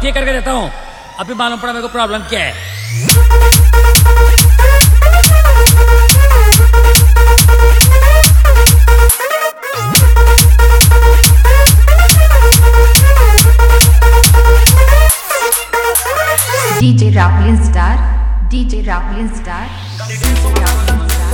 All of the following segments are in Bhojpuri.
ठीक करके देता हूँ। अभी मालूम पड़ा मेरे को प्रॉब्लम क्या है। DJ Rahul Star, DJ Rahul Star, DJ Rahul Star.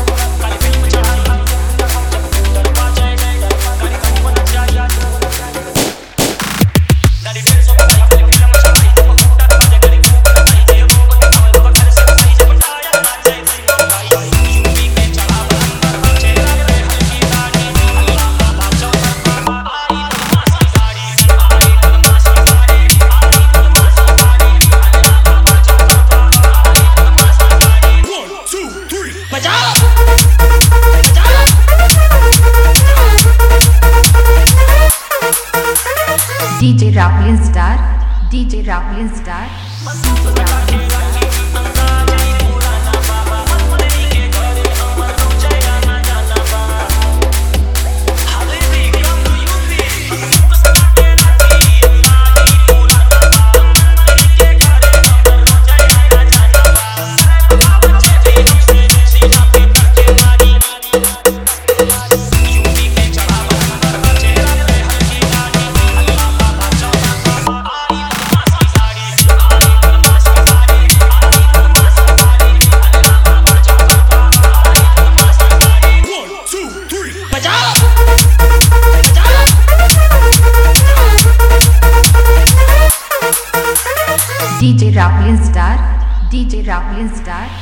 DJ Rahul Star, DJ Rahul Star, DJ Rahul Star. DJ Rahul Star, DJ Rahul Star.